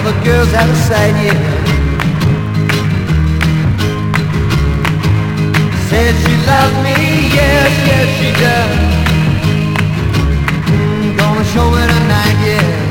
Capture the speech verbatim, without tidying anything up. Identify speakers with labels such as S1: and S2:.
S1: other girls out of sight, yeah. Said she loved me, yes, yes she does. Mm, gonna show me tonight, yeah.